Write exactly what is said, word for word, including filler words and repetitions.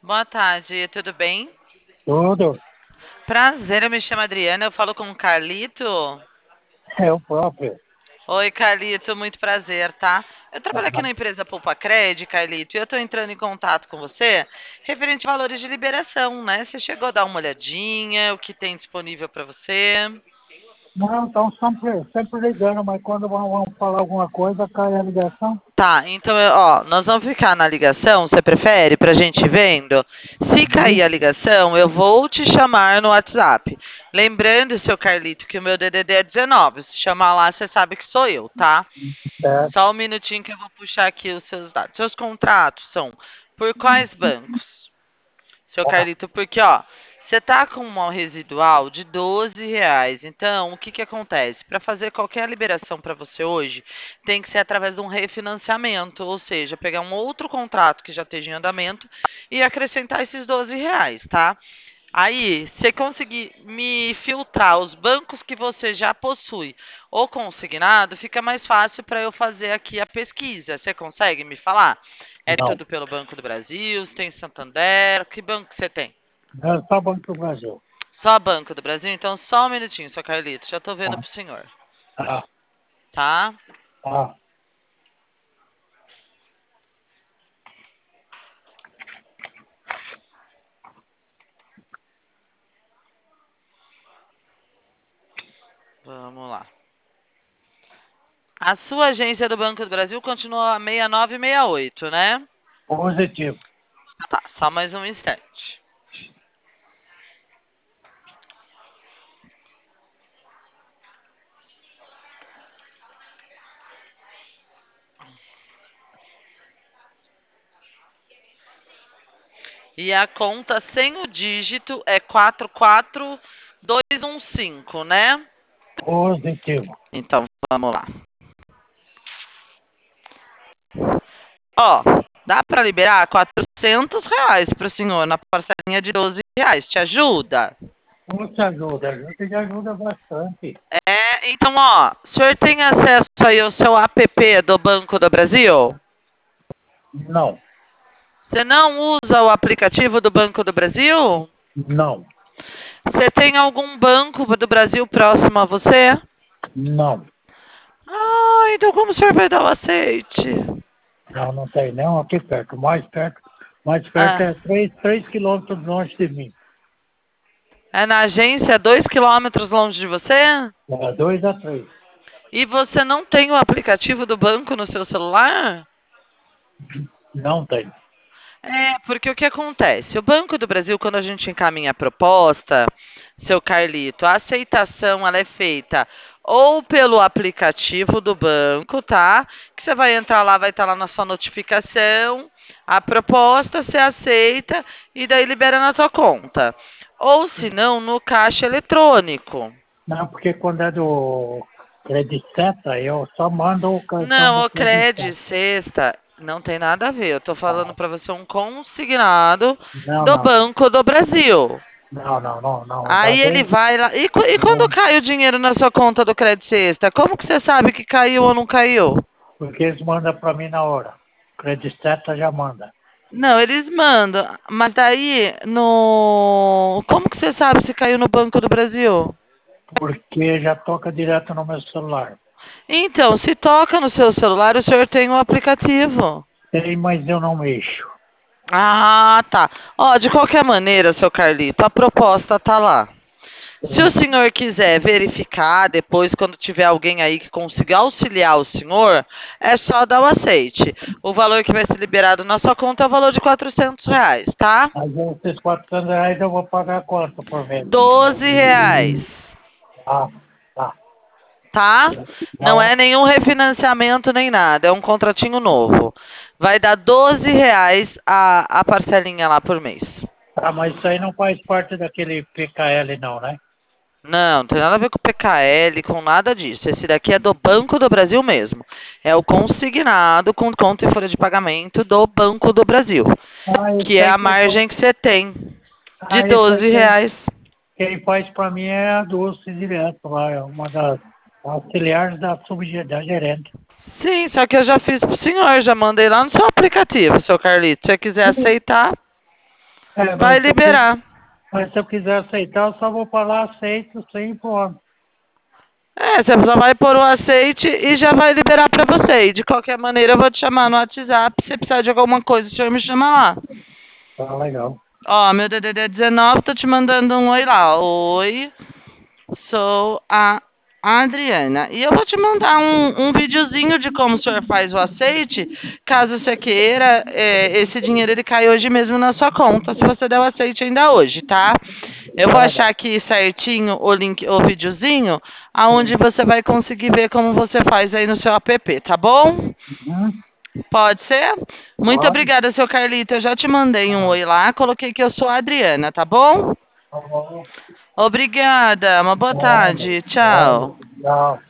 Boa tarde, tudo bem? Tudo. Prazer, eu me chamo Adriana, eu falo com o Carlito. É o próprio. Oi, Carlito, muito prazer, tá? Eu trabalho aqui Ah, na empresa Poupa Cred, Carlito, e eu tô entrando em contato com você referente a valores de liberação, né? Você chegou a dar uma olhadinha, o que tem disponível para você? não, estão sempre, sempre ligando, mas quando vão, vão falar alguma coisa, cai a ligação. Tá, então, eu- ó, nós vamos ficar na ligação, você prefere, pra gente ir vendo? Se cair Uhum. a ligação, eu vou te chamar no WhatsApp. Lembrando, seu Carlito, que o meu D D D é dezenove. Se chamar lá, você sabe que sou eu, tá? É, Só um minutinho que eu vou puxar aqui os seus dados. Seus contratos são por quais bancos? Seu tá, Carlito, porque ó, você tá com um residual de doze reais. Então, o que que acontece? Para fazer qualquer liberação para você hoje, tem que ser através de um refinanciamento, ou seja, pegar um outro contrato que já esteja em andamento e acrescentar esses doze reais, tá? Aí, se conseguir me filtrar os bancos que você já possui ou consignado, fica mais fácil para eu fazer aqui a pesquisa. Você consegue me falar? É não. tudo pelo Banco do Brasil? Você tem Santander? Que banco que você tem? É só Banco do Brasil. Só Banco do Brasil? Então, só um minutinho, seu Carlito. Já estou vendo Tá, pro senhor. tá, Tá? tá. Vamos lá. A sua agência do Banco do Brasil continua seis nove seis oito, né? Positivo. Tá, só mais um instante. E a conta sem o dígito é quatro quatro dois um cinco, né? Positivo. Então, vamos lá. Ó, dá para liberar quatrocentos reais para o senhor na parcelinha de doze reais. Te ajuda? Muito ajuda, a gente ajuda bastante. É, então, ó, o senhor tem acesso aí ao seu app do Banco do Brasil? Não, Você não usa o aplicativo do Banco do Brasil? não, Você tem algum banco do Brasil próximo a você? não. Ah, então como o senhor vai dar o aceite? Não, não tem nenhum aqui perto. Mais perto, mais perto Ah, é três, três quilômetros longe de mim. é na agência dois quilômetros longe de você? É dois a três. E você não tem o aplicativo do banco no seu celular? Não tem. É, porque o que acontece? O Banco do Brasil, quando a gente encaminha a proposta, seu Carlito, a aceitação ela é feita ou pelo aplicativo do banco, tá? Que você vai entrar lá, vai estar lá na sua notificação, a proposta você aceita e daí libera na tua conta. Ou se não, no caixa eletrônico. Não, porque quando é do Crediceta, eu só mando o cartão do Não, o Crediceta. Cred sexta não tem nada a ver. Eu tô falando para você um consignado Não, do não. Banco do Brasil. Não, não, não, não. Dá Aí ele dois. vai lá. E, qu- e quando Não, cai o dinheiro na sua conta do Cred Sexta? Como que você sabe que caiu ou não caiu? porque eles mandam para mim na hora. Crediceta já manda. Não, eles mandam. Mas daí, no. Como que você sabe se caiu no Banco do Brasil? Porque já toca direto no meu celular. Então, se toca no seu celular, o senhor tem um aplicativo. Tem, mas eu não mexo. Ah, tá. Ó, de qualquer maneira, seu Carlito, a proposta tá lá. Se o Tem. senhor quiser verificar depois, quando tiver alguém aí que consiga auxiliar o senhor, é só dar o aceite. O valor que vai ser liberado na sua conta é o valor de quatrocentos reais, tá? Mas esses quatrocentos reais eu vou pagar quanto por mês? Doze reais, Ah, tá. tá? Não é Não, nenhum refinanciamento nem nada, é um contratinho novo. Vai dar doze reais a, a parcelinha lá por mês. tá, mas isso aí não faz parte daquele P K L não, né? Não, não tem nada a ver com o P K L, com nada disso. Esse daqui é do Banco do Brasil mesmo. É o consignado com conta e folha de pagamento do Banco do Brasil, Ah, que isso é aí a quem faz, margem que você tem de ah, isso aí doze quem, reais. quem faz para mim é a Dulce direto lá, é uma das auxiliares da, subge- da gerente. Sim, só que eu já fiz pro senhor, já mandei lá no seu aplicativo, seu Carlito. Se você quiser aceitar. É, vai mas se eu, qui- liberar. mas se eu quiser aceitar, eu só vou para lá, aceito, sem informe. É, você só vai pôr o aceite e já vai liberar pra você. E de qualquer maneira eu vou te chamar no WhatsApp, se precisar de alguma coisa, o senhor me chama lá. Tá legal. Ó, meu D D D é dezenove, tô te mandando um oi lá. Oi, sou a Adriana. E eu vou te mandar um, um videozinho de como o senhor faz o aceite, caso você queira. É, esse dinheiro ele cai hoje mesmo na sua conta, se você der o aceite ainda hoje, tá? Eu Tá vou achar legal. aqui certinho o link, o videozinho, aonde você vai conseguir ver como você faz aí no seu app, tá bom? Uhum. Pode ser? Muito Pode. obrigada, seu Carlito. Eu já te mandei um Ah, oi lá, coloquei que eu sou a Adriana, tá bom? tá bom. Obrigada, uma boa Nada. tarde. Nada. Tchau. Tchau.